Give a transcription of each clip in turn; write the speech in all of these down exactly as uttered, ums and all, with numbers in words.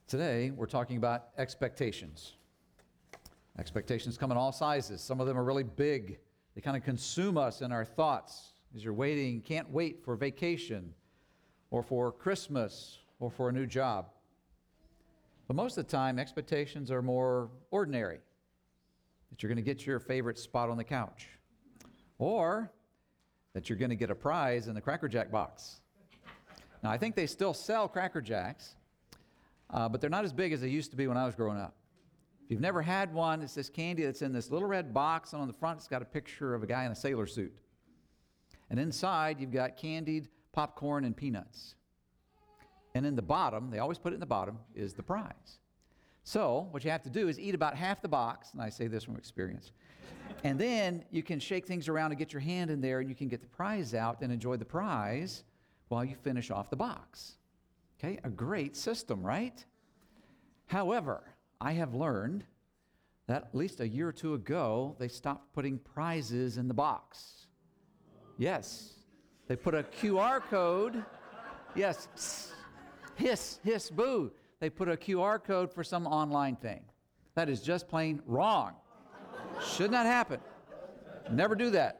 Today, we're talking about expectations. Expectations come in all sizes. Some of them are really big. They kind of consume us in our thoughts as you're waiting, can't wait for vacation or for Christmas or for a new job. But most of the time, expectations are more ordinary. That you're going to get your favorite spot on the couch. Or that you're going to get a prize in the Cracker Jack box. Now, I think they still sell Cracker Jacks. Uh, but they're not as big as they used to be when I was growing up. If you've never had one, it's this candy that's in this little red box, and on the front it's got a picture of a guy in a sailor suit. And inside you've got candied popcorn and peanuts. And in the bottom, they always put it in the bottom, is the prize. So what you have to do is eat about half the box, and I say this from experience. And then you can shake things around and get your hand in there, and you can get the prize out and enjoy the prize while you finish off the box. Okay, a great system, right? However, I have learned that at least a year or two ago, they stopped putting prizes in the box. Yes, they put a Q R code. Yes, psst, hiss, hiss, boo. They put a Q R code for some online thing. That is just plain wrong. Should not happen. Never do that.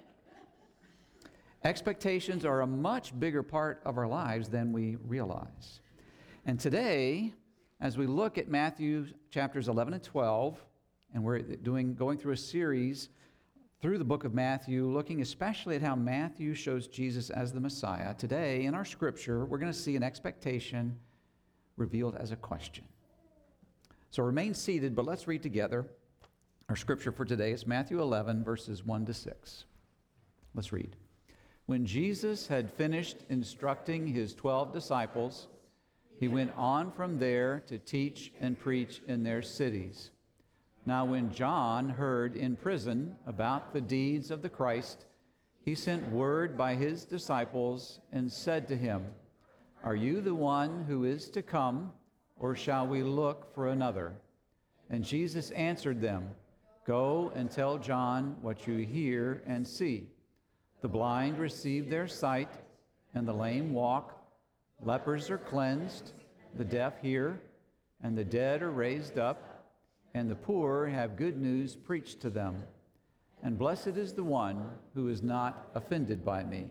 Expectations are a much bigger part of our lives than we realize. And today, as we look at Matthew chapters eleven and twelve, and we're doing going through a series through the book of Matthew, looking especially at how Matthew shows Jesus as the Messiah, today in our scripture, we're going to see an expectation revealed as a question. So remain seated, but let's read together our scripture for today. It's Matthew eleven, verses one to six. Let's read. When Jesus had finished instructing his twelve disciples, he went on from there to teach and preach in their cities. Now when John heard in prison about the deeds of the Christ, he sent word by his disciples and said to him, "Are you the one who is to come, or shall we look for another?" And Jesus answered them, "Go and tell John what you hear and see. The blind receive their sight, and the lame walk. Lepers are cleansed, the deaf hear, and the dead are raised up, and the poor have good news preached to them. And blessed is the one who is not offended by me."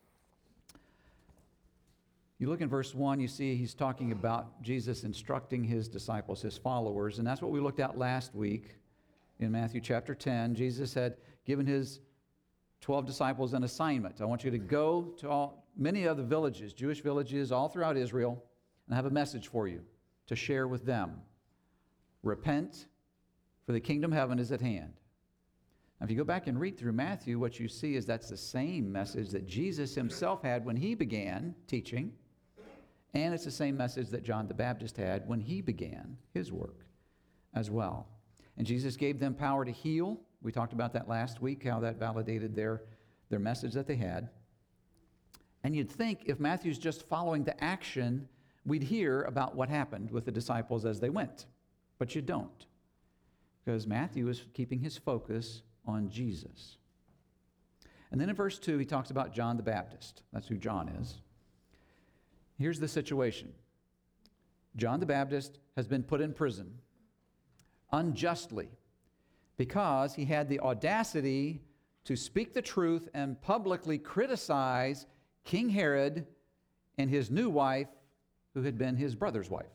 You look in verse one, you see he's talking about Jesus instructing his disciples, his followers, and that's what we looked at last week in Matthew chapter ten. Jesus had given his twelve disciples an assignment. I want you to go to all, many of the villages, Jewish villages all throughout Israel, and have a message for you to share with them. Repent, for the kingdom of heaven is at hand. Now, if you go back and read through Matthew, what you see is that's the same message that Jesus himself had when he began teaching, and it's the same message that John the Baptist had when he began his work as well. And Jesus gave them power to heal. We talked about that last week, how that validated their, their message that they had. And you'd think if Matthew's just following the action, we'd hear about what happened with the disciples as they went. But you don't, because Matthew is keeping his focus on Jesus. And then in verse two, he talks about John the Baptist. That's who John is. Here's the situation. John the Baptist has been put in prison unjustly, because he had the audacity to speak the truth and publicly criticize King Herod and his new wife, who had been his brother's wife.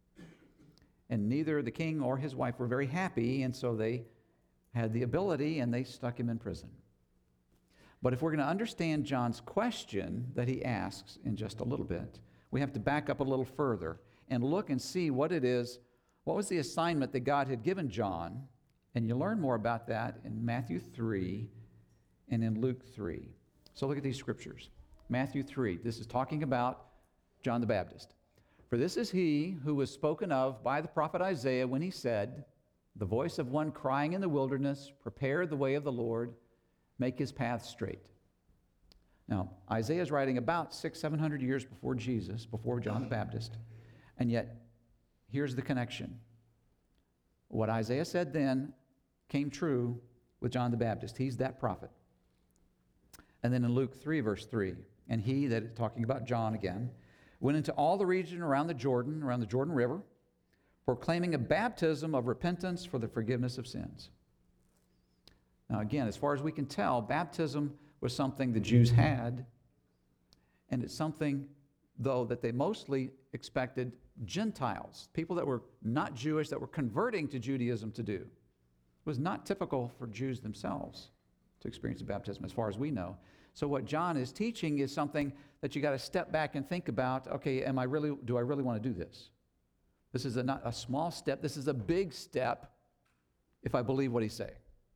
And neither the king or his wife were very happy, and so they had the ability, and they stuck him in prison. But if we're going to understand John's question that he asks in just a little bit, we have to back up a little further and look and see what it is, what was the assignment that God had given John. And you learn more about that in Matthew three and in Luke three. So look at these scriptures. Matthew three, this is talking about John the Baptist. "For this is he who was spoken of by the prophet Isaiah when he said, 'The voice of one crying in the wilderness, prepare the way of the Lord, make his path straight.'" Now, Isaiah is writing about six, seven hundred years before Jesus, before John the Baptist. And yet, here's the connection. What Isaiah said then came true with John the Baptist. He's that prophet. And then in Luke three, verse three, and he, that talking about John again, Went into all the region around the Jordan, around the Jordan River, proclaiming a baptism of repentance for the forgiveness of sins. Now again, as far as we can tell, baptism was something the Jews had, and it's something, though, that they mostly expected Gentiles, people that were not Jewish, that were converting to Judaism, to do. It was not typical for Jews themselves to experience a baptism, as far as we know. So what John is teaching is something that you got to step back and think about. Okay, am I really, do I really want to do this? This is a, not a small step. This is a big step if I believe what he's saying.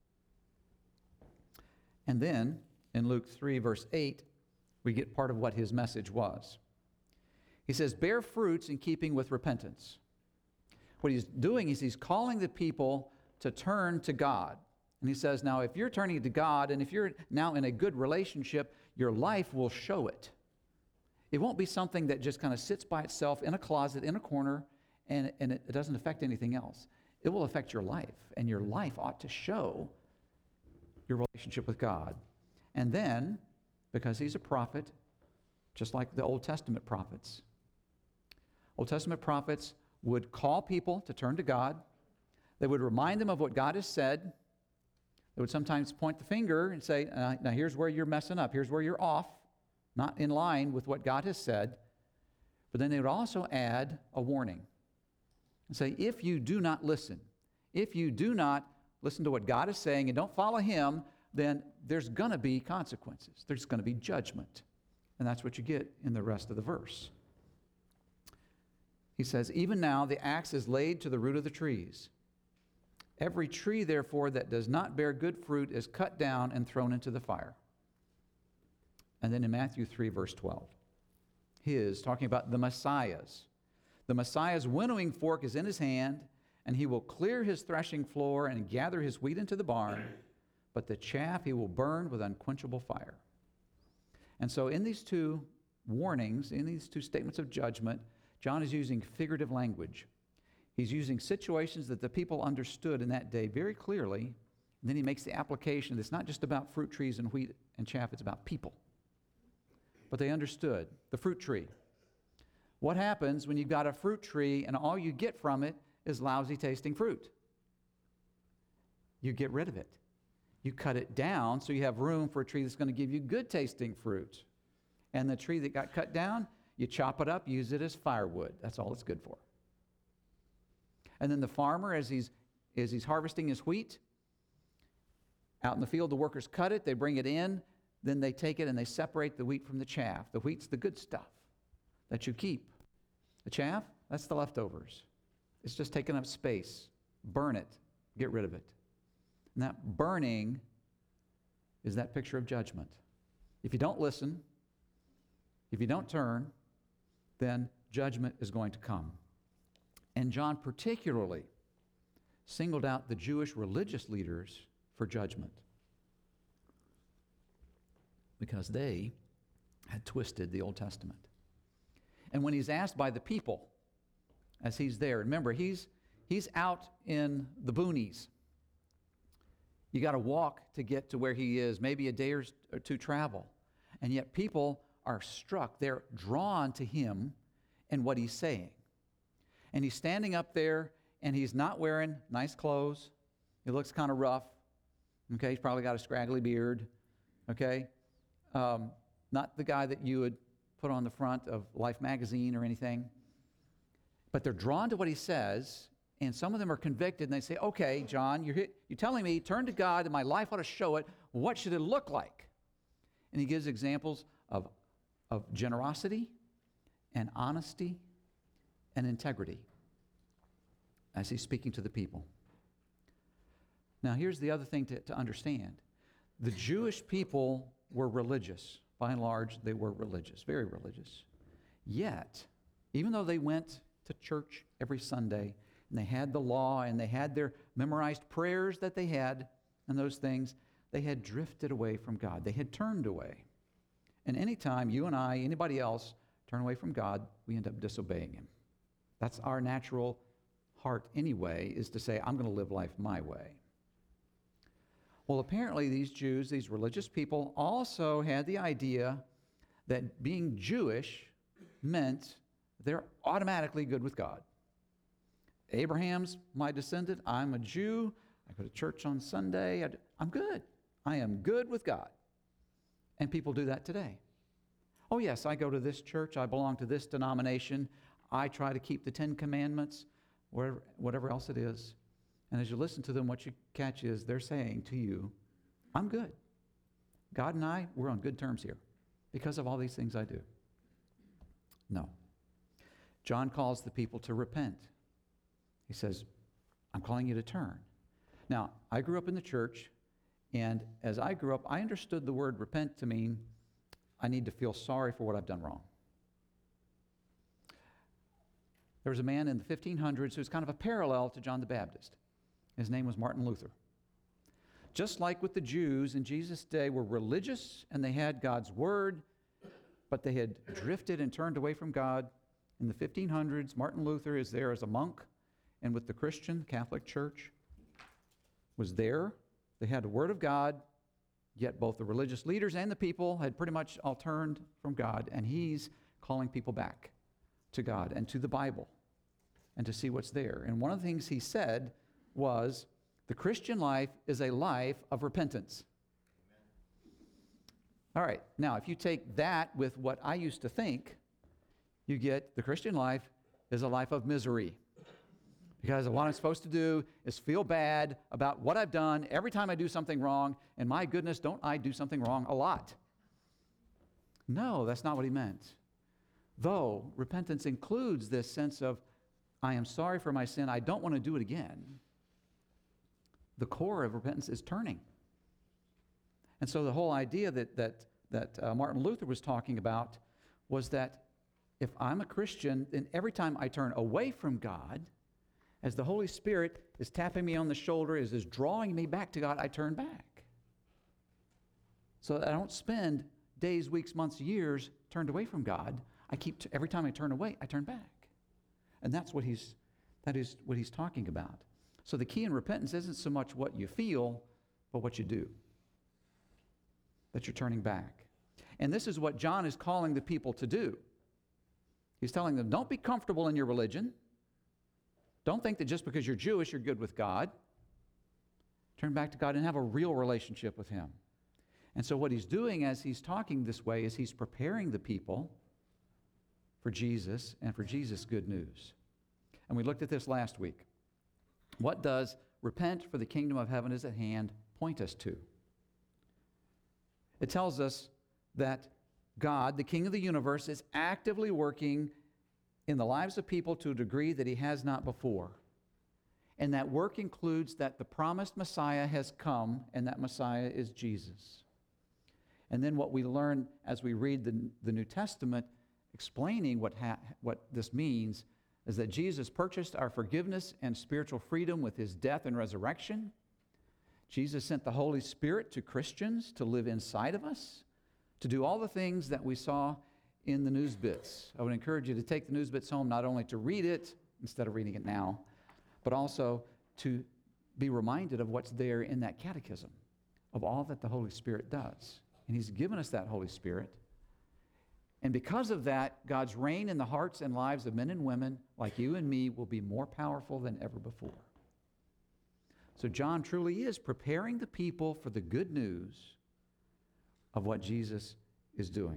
And then in Luke three, verse eight, we get part of what his message was. He says, bear fruits in keeping with repentance. What he's doing is he's calling the people to turn to God. And he says, now, if you're turning to God, and if you're now in a good relationship, your life will show it. It won't be something that just kind of sits by itself in a closet, in a corner, and, and it, it doesn't affect anything else. It will affect your life, and your life ought to show your relationship with God. And then, because he's a prophet, just like the Old Testament prophets, Old Testament prophets would call people to turn to God. They would remind them of what God has said. They would sometimes point the finger and say, uh, now here's where you're messing up. Here's where you're off, not in line with what God has said. But then they would also add a warning and say, if you do not listen, if you do not listen to what God is saying and don't follow him, then there's going to be consequences. There's going to be judgment. And that's what you get in the rest of the verse. He says, even now the axe is laid to the root of the trees. Every tree, therefore, that does not bear good fruit is cut down and thrown into the fire. And then in Matthew three, verse twelve, his, talking about the Messiah's. The Messiah's winnowing fork is in his hand, and he will clear his threshing floor and gather his wheat into the barn, but the chaff he will burn with unquenchable fire. And so in these two warnings, in these two statements of judgment, John is using figurative language. He's using situations that the people understood in that day very clearly, and then he makes the application. It's not just about fruit trees and wheat and chaff, it's about people. But they understood the fruit tree. What happens when you've got a fruit tree and all you get from it is lousy tasting fruit? You get rid of it. You cut it down so you have room for a tree that's going to give you good tasting fruit. And the tree that got cut down, you chop it up, use it as firewood. That's all it's good for. And then the farmer, as he's, as he's harvesting his wheat, out in the field, the workers cut it, they bring it in, then they take it and they separate the wheat from the chaff. The wheat's the good stuff that you keep. The chaff, that's the leftovers. It's just taking up space. Burn it. Get rid of it. And that burning is that picture of judgment. If you don't listen, if you don't turn, then judgment is going to come. And John particularly singled out the Jewish religious leaders for judgment because they had twisted the Old Testament. And when he's asked by the people, as he's there, remember, he's, he's out in the boonies. You got to walk to get to where he is, maybe a day or two travel. And yet people are struck. They're drawn to him and what he's saying. And he's standing up there, and he's not wearing nice clothes. He looks kind of rough. Okay, he's probably got a scraggly beard. Okay, um, not the guy that you would put on the front of Life magazine or anything. But they're drawn to what he says, and some of them are convicted, and they say, okay, John, you're, you're telling me, turn to God, and my life ought to show it. What should it look like? And he gives examples of, of generosity and honesty and integrity as he's speaking to the people. Now, here's the other thing to, to understand. The Jewish people were religious. By and large, they were religious, very religious. Yet, even though they went to church every Sunday, and they had the law, and they had their memorized prayers that they had, and those things, they had drifted away from God. They had turned away. And anytime you and I, anybody else, turn away from God, we end up disobeying him. That's our natural heart anyway, is to say, I'm going to live life my way. Well, apparently these Jews, these religious people, also had the idea that being Jewish meant they're automatically good with God. Abraham's my descendant. I'm a Jew. I go to church on Sunday. I, I'm good. I am good with God. And people do that today. Oh, yes, I go to this church. I belong to this denomination. I try to keep the Ten Commandments, whatever, whatever else it is. And as you listen to them, what you catch is they're saying to you, I'm good. God and I, we're on good terms here because of all these things I do. No. John calls the people to repent. He says, I'm calling you to turn. Now, I grew up in the church, and as I grew up, I understood the word repent to mean I need to feel sorry for what I've done wrong. There was a man in the fifteen hundreds who's kind of a parallel to John the Baptist. His name was Martin Luther. Just like with the Jews in Jesus' day were religious and they had God's word, but they had drifted and turned away from God. In the fifteen hundreds, Martin Luther is there as a monk, and with the Christian Catholic Church was there. They had the word of God, yet both the religious leaders and the people had pretty much all turned from God, and he's calling people back to God and to the Bible and to see what's there. And one of the things he said was, the Christian life is a life of repentance. All right, now if you take that with what I used to think, you get the Christian life is a life of misery. Because what I'm supposed to do is feel bad about what I've done every time I do something wrong, and my goodness, don't I do something wrong a lot? No, that's not what he meant. Though repentance includes this sense of, I am sorry for my sin, I don't want to do it again. The core of repentance is turning. And so the whole idea that, that, that uh, Martin Luther was talking about was that if I'm a Christian, then every time I turn away from God, as the Holy Spirit is tapping me on the shoulder, is, is drawing me back to God, I turn back. So that I don't spend days, weeks, months, years turned away from God. I keep, t- every time I turn away, I turn back. And that's what he's, that is what he's talking about. So the key in repentance isn't so much what you feel, but what you do. That you're turning back. And this is what John is calling the people to do. He's telling them, don't be comfortable in your religion. Don't think that just because you're Jewish, you're good with God. Turn back to God and have a real relationship with Him. And so what he's doing as he's talking this way is he's preparing the people for Jesus and for Jesus' good news. And we looked at this last week. What does repent, for the kingdom of heaven is at hand point us to? It tells us that God, the King of the universe, is actively working in the lives of people to a degree that He has not before. And that work includes that the promised Messiah has come, and that Messiah is Jesus. And then what we learn as we read the, the New Testament explaining what, ha- what this means is that Jesus purchased our forgiveness and spiritual freedom with His death and resurrection. Jesus sent the Holy Spirit to Christians to live inside of us, to do all the things that we saw in the news bits. I would encourage you to take the news bits home, not only to read it instead of reading it now, but also to be reminded of what's there in that catechism, of all that the Holy Spirit does. And He's given us that Holy Spirit. And because of that, God's reign in the hearts and lives of men and women like you and me will be more powerful than ever before. So John truly is preparing the people for the good news of what Jesus is doing.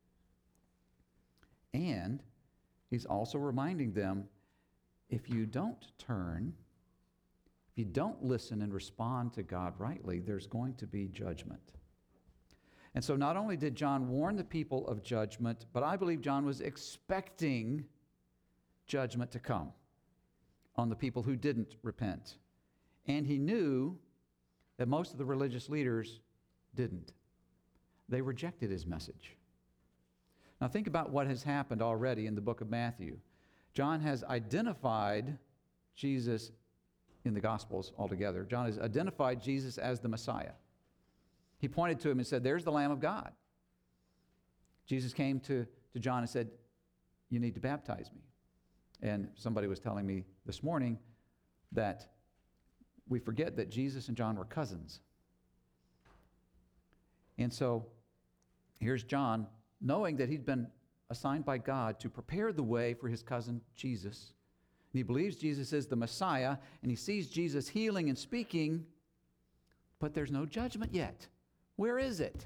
And he's also reminding them, if you don't turn, if you don't listen and respond to God rightly, there's going to be judgment. And so not only did John warn the people of judgment, but I believe John was expecting judgment to come on the people who didn't repent. And he knew that most of the religious leaders didn't. They rejected his message. Now think about what has happened already in the book of Matthew. John has identified Jesus in the Gospels altogether. John has identified Jesus as the Messiah. He pointed to him and said, there's the Lamb of God. Jesus came to, to John and said, you need to baptize me. And somebody was telling me this morning that we forget that Jesus and John were cousins. And so here's John, knowing that he'd been assigned by God to prepare the way for his cousin Jesus. And he believes Jesus is the Messiah, and he sees Jesus healing and speaking, but there's no judgment yet. Where is it?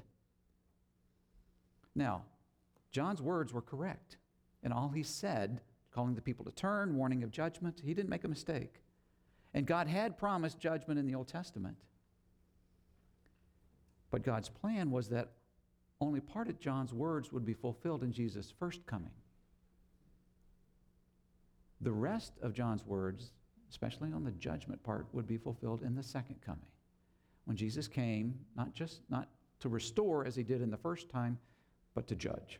Now, John's words were correct. And all he said, calling the people to turn, warning of judgment, he didn't make a mistake. And God had promised judgment in the Old Testament. But God's plan was that only part of John's words would be fulfilled in Jesus' first coming. The rest of John's words, especially on the judgment part, would be fulfilled in the second coming. When Jesus came, not just not to restore as he did in the first time, but to judge.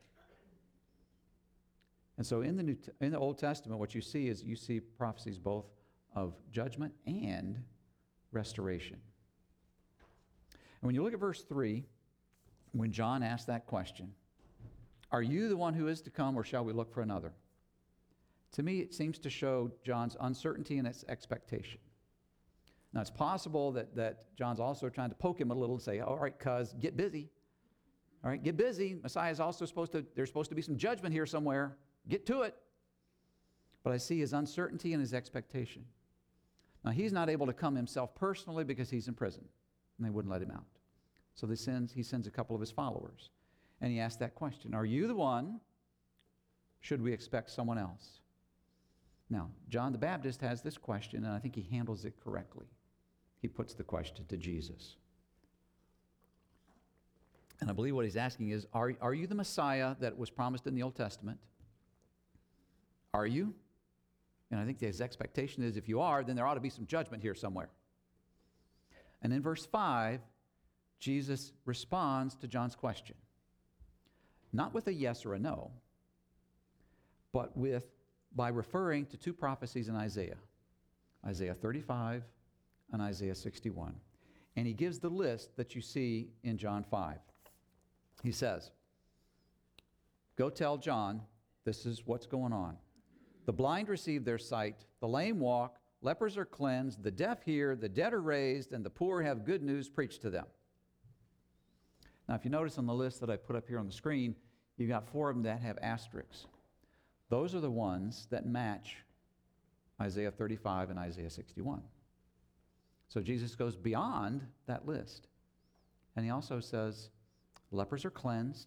And so in the New, in the Old Testament, what you see is you see prophecies both of judgment and restoration. And when you look at verse three, when John asked that question, are you the one who is to come, or shall we look for another? To me, it seems to show John's uncertainty and its expectation. Now, it's possible that, that John's also trying to poke him a little and say, all right, cuz, get busy. All right, get busy. Messiah's also supposed to, there's supposed to be some judgment here somewhere. Get to it. But I see his uncertainty and his expectation. Now, he's not able to come himself personally because he's in prison, and they wouldn't let him out. So they sends, he sends a couple of his followers, and he asks that question, are you the one? Should we expect someone else? Now, John the Baptist has this question, and I think he handles it correctly. He puts the question to Jesus. And I believe what he's asking is, are, are you the Messiah that was promised in the Old Testament? Are you? And I think his expectation is, if you are, then there ought to be some judgment here somewhere. And in verse five, Jesus responds to John's question. Not with a yes or a no, but with by referring to two prophecies in Isaiah, Isaiah thirty-five and Isaiah sixty-one. And he gives the list that you see in John five. He says, go tell John, this is what's going on. The blind receive their sight, the lame walk, lepers are cleansed, the deaf hear, the dead are raised, and the poor have good news preached to them. Now, if you notice on the list that I put up here on the screen, you've got four of them that have asterisks. Those are the ones that match Isaiah thirty-five and Isaiah sixty-one. So Jesus goes beyond that list. And he also says, lepers are cleansed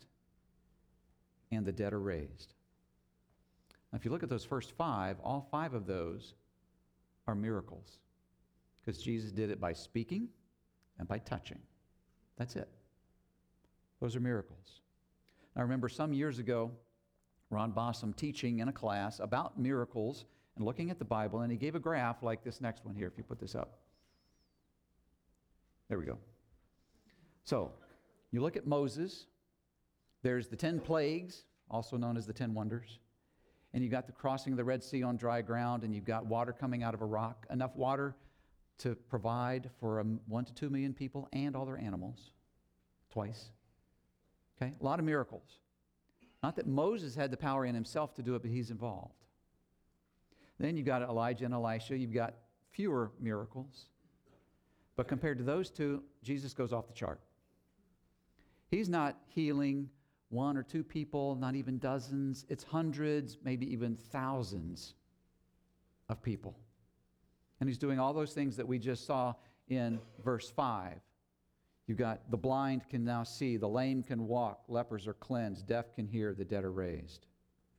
and the dead are raised. Now, if you look at those first five, all five of those are miracles. Because Jesus did it by speaking and by touching. That's it. Those are miracles. Now, I remember some years ago, Ron Bossum teaching in a class about miracles and looking at the Bible, and he gave a graph like this next one here, if you put this up. There we go. So, you look at Moses, there's the ten plagues, also known as the ten wonders, and you've got the crossing of the Red Sea on dry ground, and you've got water coming out of a rock, enough water to provide for um, one to two million people and all their animals, twice. Okay, a lot of miracles. Not that Moses had the power in himself to do it, but he's involved. Then you've got Elijah and Elisha. You've got fewer miracles. But compared to those two, Jesus goes off the chart. He's not healing one or two people, not even dozens. It's hundreds, maybe even thousands of people. And he's doing all those things that we just saw in verse five. You've got the blind can now see, the lame can walk, lepers are cleansed, deaf can hear, the dead are raised.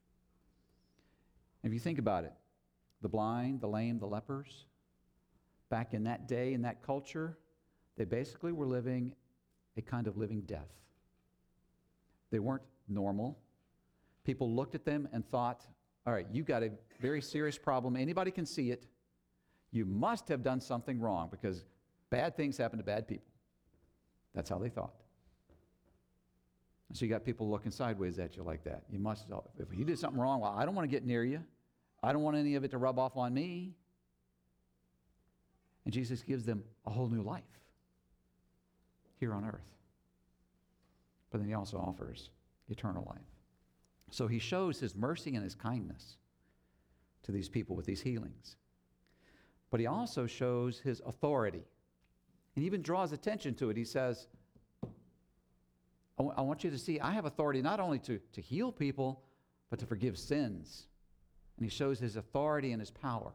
If you think about it, the blind, the lame, the lepers, back in that day, in that culture, they basically were living a kind of living death. They weren't normal. People looked at them and thought, all right, you've got a very serious problem. Anybody can see it. You must have done something wrong because bad things happen to bad people. That's how they thought. So you got people looking sideways at you like that. You must, if you did something wrong, well, I don't want to get near you. I don't want any of it to rub off on me. And Jesus gives them a whole new life here on earth. But then he also offers eternal life. So he shows his mercy and his kindness to these people with these healings. But he also shows his authority. And even draws attention to it. He says, I, w- I want you to see, I have authority not only to, to heal people, but to forgive sins. And he shows his authority and his power.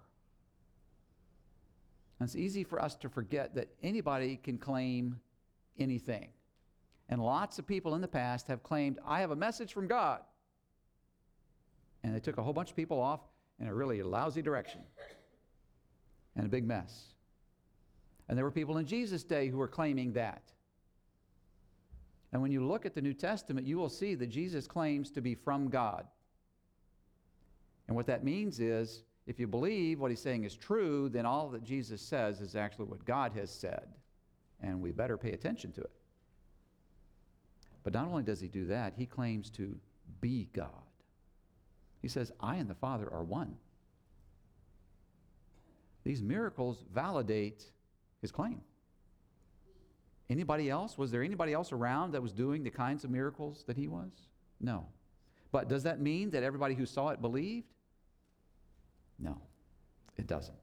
And it's easy for us to forget that anybody can claim anything. And lots of people in the past have claimed, I have a message from God. And they took a whole bunch of people off in a really lousy direction and a big mess. And there were people in Jesus' day who were claiming that. And when you look at the New Testament, you will see that Jesus claims to be from God. And what that means is, if you believe what he's saying is true, then all that Jesus says is actually what God has said. And we better pay attention to it. But not only does he do that, he claims to be God. He says, I and the Father are one. These miracles validate his claim. Anybody else? Was there anybody else around that was doing the kinds of miracles that he was? No. But does that mean that everybody who saw it believed? No, it doesn't.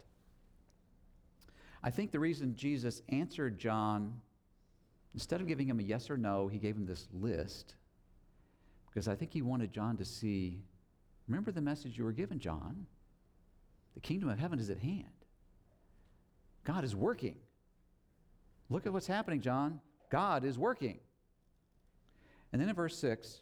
I think the reason Jesus answered John, instead of giving him a yes or no, he gave him this list, because I think he wanted John to see, remember the message you were given, John? The kingdom of heaven is at hand. God is working. Look at what's happening, John. God is working. And then in verse six,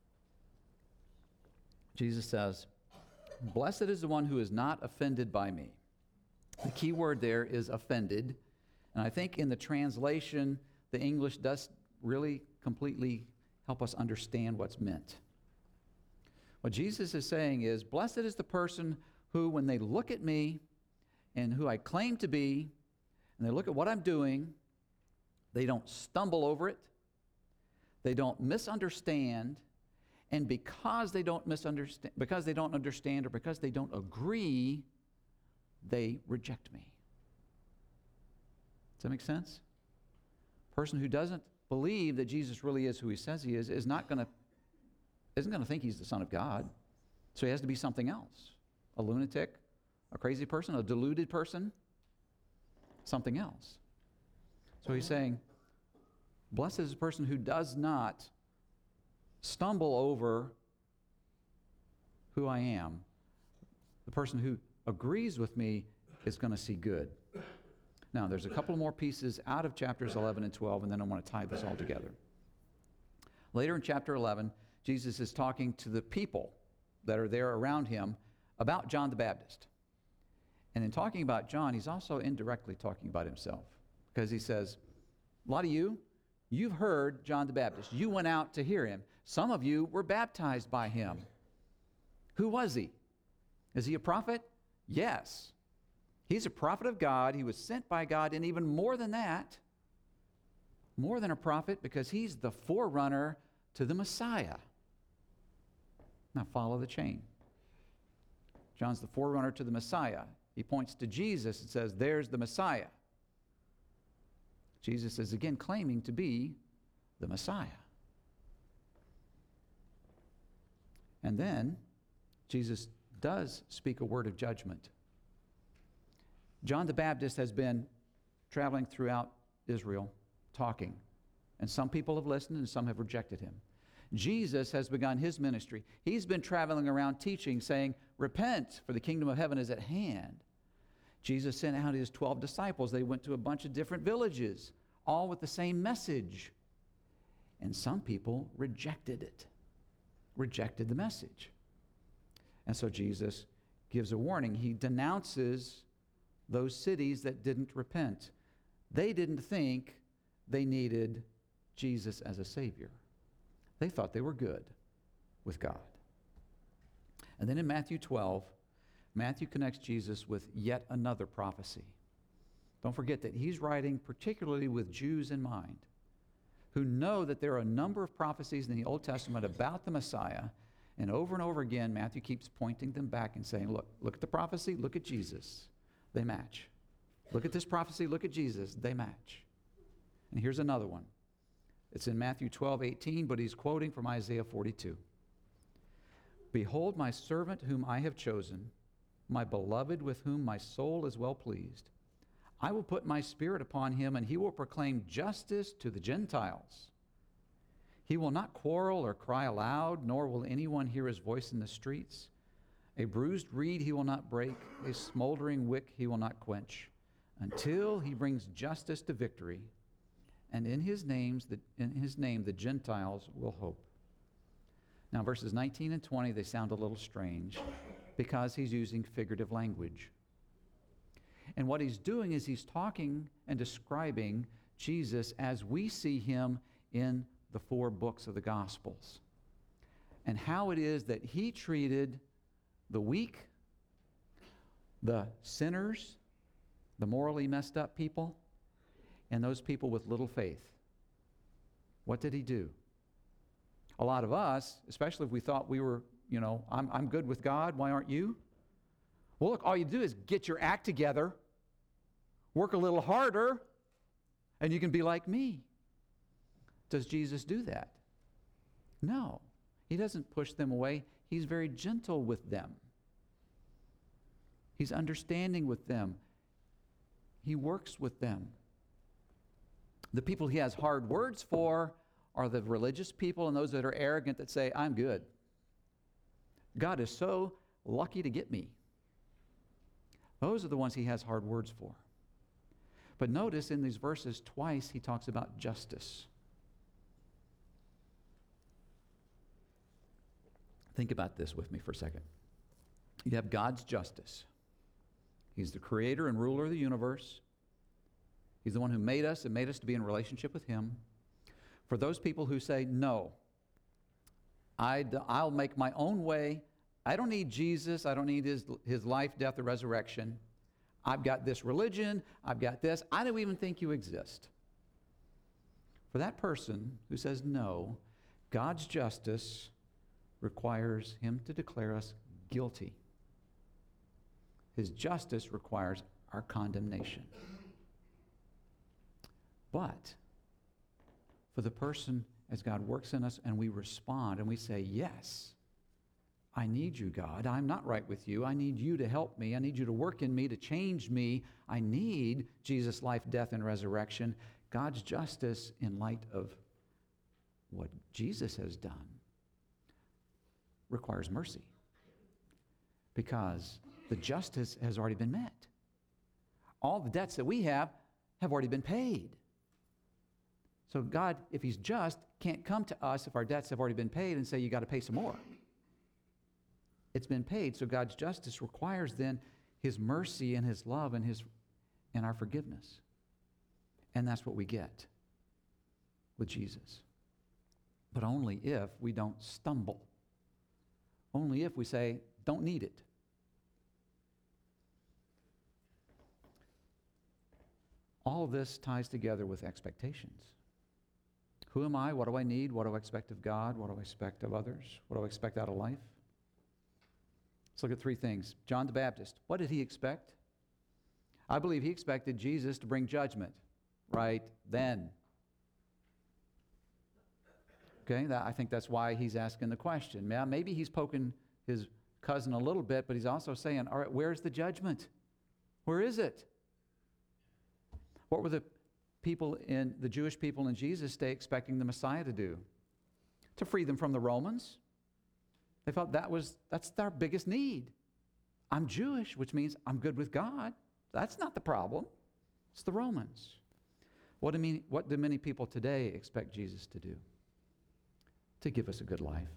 Jesus says, blessed is the one who is not offended by me. The key word there is offended. And I think in the translation, the English does really completely help us understand what's meant. What Jesus is saying is, blessed is the person who, when they look at me and who I claim to be, and they look at what I'm doing, they don't stumble over it, they don't misunderstand, and because they don't misunderstand, because they don't understand, or because they don't agree, they reject me. Does that make sense? A person who doesn't believe that Jesus really is who he says he is is not going to isn't going to think he's the Son of God. So he has to be something else. A lunatic, a crazy person, a deluded person, something else. So he's saying, blessed is the person who does not stumble over who I am. The person who agrees with me is going to see good. Now, there's a couple more pieces out of chapters eleven and twelve, and then I want to tie this all together. Later in chapter eleven, Jesus is talking to the people that are there around him about John the Baptist. And in talking about John, he's also indirectly talking about himself, because he says, a lot of you, you've heard John the Baptist. You went out to hear him. Some of you were baptized by him. Who was he? Is he a prophet? Yes. He's a prophet of God. He was sent by God, and even more than that, more than a prophet, because he's the forerunner to the Messiah. Now follow the chain. John's the forerunner to the Messiah. He points to Jesus and says, there's the Messiah. Jesus is again claiming to be the Messiah. And then Jesus does speak a word of judgment. John the Baptist has been traveling throughout Israel talking, and some people have listened and some have rejected him. Jesus has begun his ministry. He's been traveling around teaching, saying, repent, for the kingdom of heaven is at hand. Jesus sent out his twelve disciples. They went to a bunch of different villages, all with the same message. And some people rejected it, rejected the message. And so Jesus gives a warning. He denounces those cities that didn't repent. They didn't think they needed Jesus as a Savior. They thought they were good with God. And then in Matthew twelve, Matthew connects Jesus with yet another prophecy. Don't forget that he's writing particularly with Jews in mind, who know that there are a number of prophecies in the Old Testament about the Messiah, and over and over again, Matthew keeps pointing them back and saying, look, look at the prophecy, look at Jesus. They match. Look at this prophecy, look at Jesus. They match. And here's another one. It's in Matthew twelve eighteen, but he's quoting from Isaiah forty-two. Behold my servant whom I have chosen, my beloved with whom my soul is well pleased. I will put my spirit upon him, and he will proclaim justice to the Gentiles. He will not quarrel or cry aloud, nor will anyone hear his voice in the streets. A bruised reed he will not break, a smoldering wick he will not quench, until he brings justice to victory, and in his names, the, in his name the Gentiles will hope. Now verses nineteen and twenty, they sound a little strange because he's using figurative language. And what he's doing is he's talking and describing Jesus as we see him in the four books of the Gospels, and how it is that he treated the weak, the sinners, the morally messed up people, and those people with little faith. What did he do? A lot of us, especially if we thought we were, you know, I'm, I'm good with God, why aren't you? Well, look, all you do is get your act together, work a little harder, and you can be like me. Does Jesus do that? No. He doesn't push them away. He's very gentle with them. He's understanding with them. He works with them. The people he has hard words for are the religious people and those that are arrogant that say, I'm good. God is so lucky to get me. Those are the ones he has hard words for. But notice in these verses twice he talks about justice. Think about this with me for a second. You have God's justice. He's the creator and ruler of the universe. He's the one who made us and made us to be in relationship with him. For those people who say, no, I'd, I'll make my own way. I don't need Jesus. I don't need his, his life, death, or resurrection. I've got this religion. I've got this. I don't even think you exist. For that person who says no, God's justice requires him to declare us guilty. His justice requires our condemnation. But for the person, as God works in us and we respond and we say, yes, I need you, God. I'm not right with you. I need you to help me. I need you to work in me, to change me. I need Jesus' life, death, and resurrection. God's justice in light of what Jesus has done requires mercy, because the justice has already been met. All the debts that we have have already been paid. So God, if he's just, can't come to us if our debts have already been paid and say, you got to pay some more. It's been paid, so God's justice requires then his mercy and his love and his and our forgiveness. And that's what we get with Jesus. But only if we don't stumble. Only if we say, don't need it. All of this ties together with expectations. Who am I? What do I need? What do I expect of God? What do I expect of others? What do I expect out of life? Let's look at three things. John the Baptist, what did he expect? I believe he expected Jesus to bring judgment right then. Okay, that, I think that's why he's asking the question. Now, maybe he's poking his cousin a little bit, but he's also saying, all right, where's the judgment? Where is it? What were the people in the Jewish people in Jesus' day expecting the Messiah to do? To free them from the Romans. They felt that was that's our biggest need. I'm Jewish, which means I'm good with God. That's not the problem. It's the Romans. What do, mean, what do many people today expect Jesus to do? To give us a good life.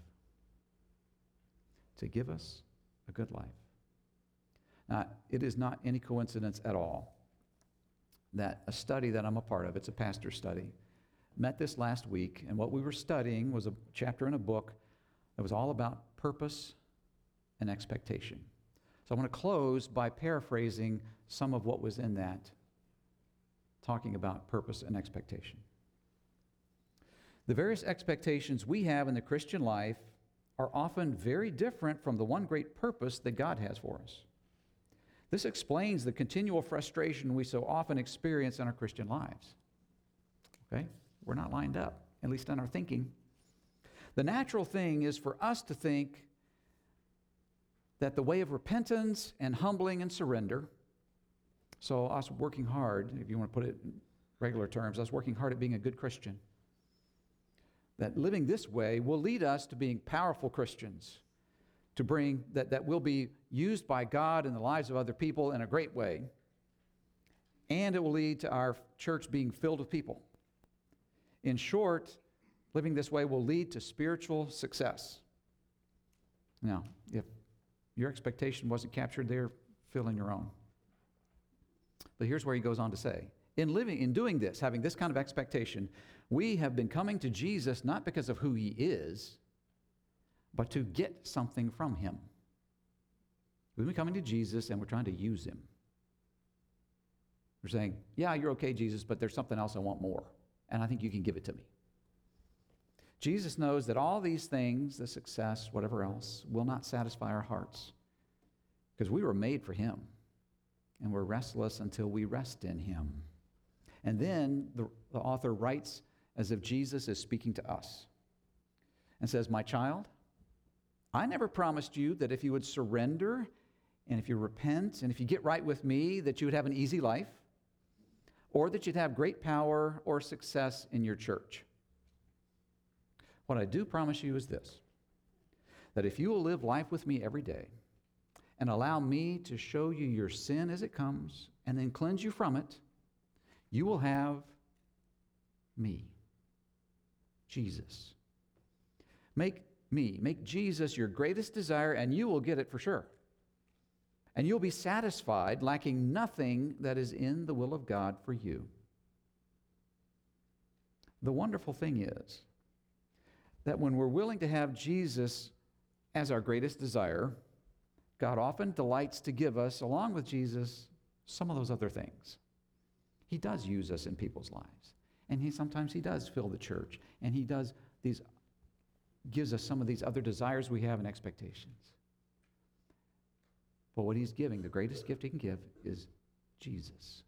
To give us a good life. Now, it is not any coincidence at all that a study that I'm a part of, it's a pastor study, met this last week, and what we were studying was a chapter in a book that was all about purpose and expectation. So I want to close by paraphrasing some of what was in that, talking about purpose and expectation. The various expectations we have in the Christian life are often very different from the one great purpose that God has for us. This explains the continual frustration we so often experience in our Christian lives. Okay? We're not lined up, at least in our thinking. The natural thing is for us to think that the way of repentance and humbling and surrender, so us working hard, if you want to put it in regular terms, us working hard at being a good Christian, that living this way will lead us to being powerful Christians, to bring that, that will be used by God in the lives of other people in a great way. And it will lead to our church being filled with people. In short, living this way will lead to spiritual success. Now, if your expectation wasn't captured there, fill in your own. But here's where he goes on to say, in living, in doing this, having this kind of expectation, we have been coming to Jesus not because of who he is, but to get something from him. We've been coming to Jesus and we're trying to use him. We're saying, yeah, you're okay, Jesus, but there's something else I want more, and I think you can give it to me. Jesus knows that all these things, the success, whatever else, will not satisfy our hearts because we were made for him, and we're restless until we rest in him. And then the, the author writes as if Jesus is speaking to us and says, my child, I never promised you that if you would surrender and if you repent and if you get right with me, that you would have an easy life or that you'd have great power or success in your church. What I do promise you is this, that if you will live life with me every day and allow me to show you your sin as it comes and then cleanse you from it, you will have me, Jesus. Make me, make Jesus your greatest desire, and you will get it for sure. And you'll be satisfied, lacking nothing that is in the will of God for you. The wonderful thing is that when we're willing to have Jesus as our greatest desire, God often delights to give us, along with Jesus, some of those other things. He does use us in people's lives. And he sometimes he does fill the church. And he does these, gives us some of these other desires we have and expectations. But what he's giving, the greatest gift he can give, is Jesus.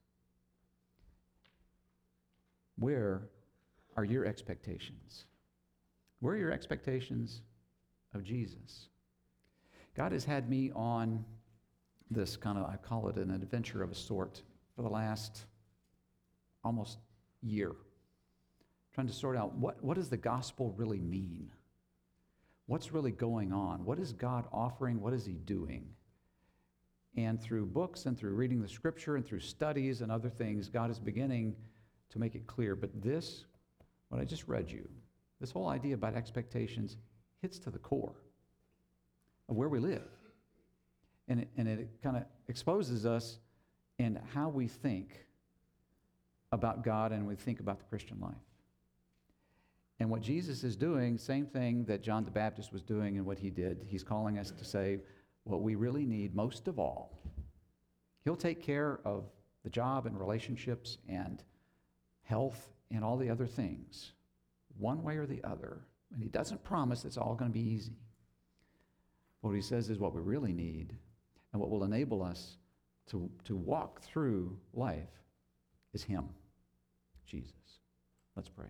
Where are your expectations? Where are your expectations of Jesus? God has had me on this kind of, I call it an adventure of a sort, for the last almost year, trying to sort out what, what does the gospel really mean? What's really going on? What is God offering? What is he doing? And through books and through reading the scripture and through studies and other things, God is beginning to make it clear. But this, what I just read you, this whole idea about expectations hits to the core of where we live. And it, and it kind of exposes us in how we think about God and we think about the Christian life. And what Jesus is doing, same thing that John the Baptist was doing and what he did, he's calling us to say what we really need most of all. He'll take care of the job and relationships and health and all the other things, one way or the other. And he doesn't promise it's all going to be easy. But what he says is what we really need and what will enable us to, to walk through life is him, Jesus. Let's pray.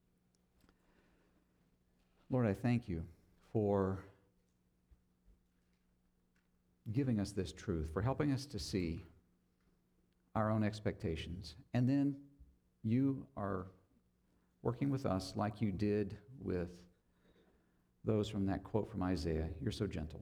Lord, I thank you for giving us this truth, for helping us to see our own expectations. And then you are working with us like you did with those from that quote from Isaiah. You're so gentle.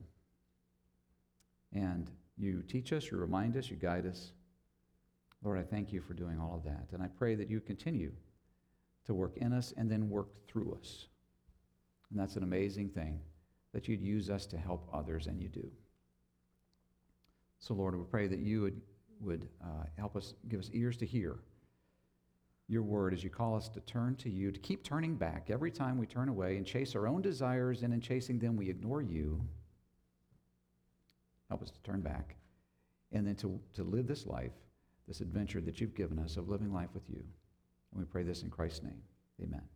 And you teach us, you remind us, you guide us. Lord, I thank you for doing all of that. And I pray that you continue to work in us and then work through us. And that's an amazing thing, that you'd use us to help others, and you do. So, Lord, we pray that you would, would uh, help us, give us ears to hear your word as you call us to turn to you, to keep turning back every time we turn away and chase our own desires, and in chasing them we ignore you. Help us to turn back and then to, to live this life, this adventure that you've given us of living life with you. And we pray this in Christ's name. Amen.